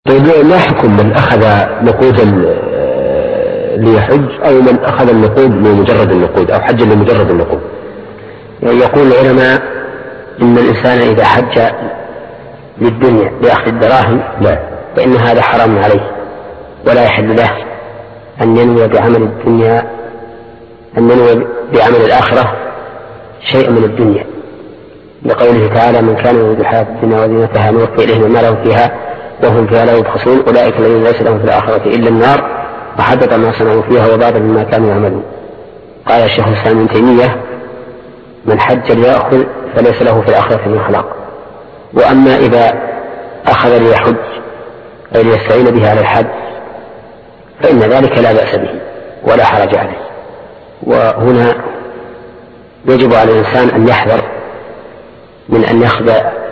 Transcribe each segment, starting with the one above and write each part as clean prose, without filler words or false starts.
طيب ما حكم من أخذ نقودا ليحج أو من أخذ النقود لمجرد النقود أو حج لمجرد النقود؟ يقول العلماء إن الإنسان إذا حج للدنيا بأخذ الدراهم فإن هذا حرام عليه، ولا يحل له أن ينوي بعمل الدنيا أن ينوي بعمل الآخرة شيئا من الدنيا، لقوله تعالى: من كان يريد الحياة الدنيا وزينتها نوفي إليهم ما لهم فيها وهم فيها لا يبخسون أولئك الذين ليس لهم في الآخرة إلا النار وحبط ما صنعوا فيها وباطل مما كانوا يعملون. قال الشيخ الإسلام ابن تيمية: من حج ليأخذ فليس له في الآخرة من خلاق. وأما إذا أخذ ليحج أي ليستعين به على الحج فإن ذلك لا بأس به ولا حرج عليه. وهنا يجب على الإنسان أن يحذر من أن يأخذ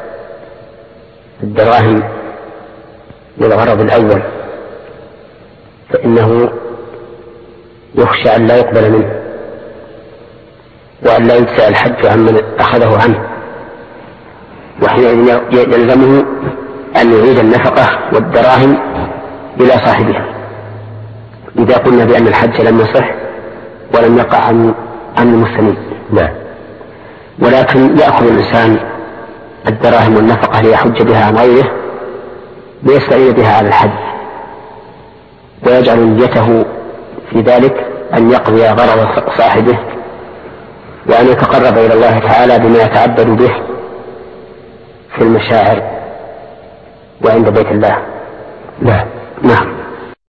الدراهم للغرض الأول، فإنه يخشى أن لا يقبل منه وأن لا يجزأ الحج عمن أخذه عنه، وحينئذ يلزمه أن يعيد النفقة والدراهم إلى صاحبها، إذا قلنا بأن الحج لم يصح ولم يقع عن المسلمين. ولكن يأخذ الإنسان الدراهم والنفقة ليحج بها عن غيره ليستعين بها على الحج، ويجعل نيته في ذلك أن يقضي غرض صاحبه وأن يتقرب إلى الله تعالى بما يتعبد به في المشاعر وعند بيت الله. نعم.